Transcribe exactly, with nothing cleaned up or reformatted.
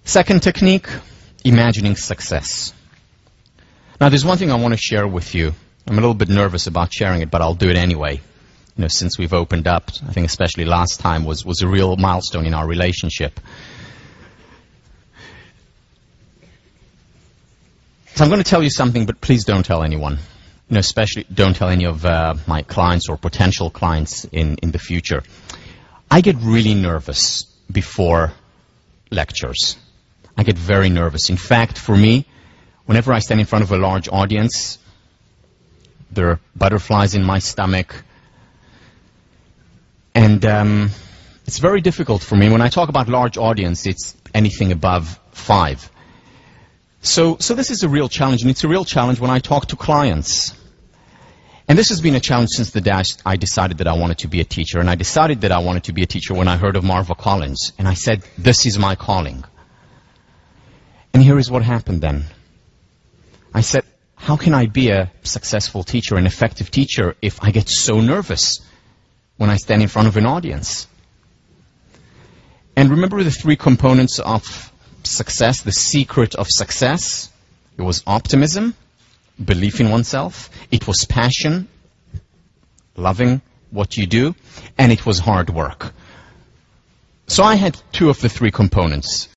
Second technique, imagining success. Now, there's one thing I want to share with you. I'm a little bit nervous about sharing it, but I'll do it anyway. You know, since we've opened up, I think especially last time was, was a real milestone in our relationship. So I'm going to tell you something, but please don't tell anyone. You know, especially don't tell any of uh, my clients or potential clients in, in the future. I get really nervous before lectures. I get very nervous. In fact, for me, whenever I stand in front of a large audience, there are butterflies in my stomach. And um, it's very difficult for me. When I talk about large audience, it's anything above five. So, so this is a real challenge, and it's a real challenge when I talk to clients. And this has been a challenge since the day I decided that I wanted to be a teacher. And I decided that I wanted to be a teacher when I heard of Marva Collins. And I said, this is my calling. And here is what happened then. I said, how can I be a successful teacher, an effective teacher, if I get so nervous when I stand in front of an audience? And remember the three components of success, the secret of success? It was optimism, belief in oneself. It was passion, loving what you do. And it was hard work. So I had two of the three components.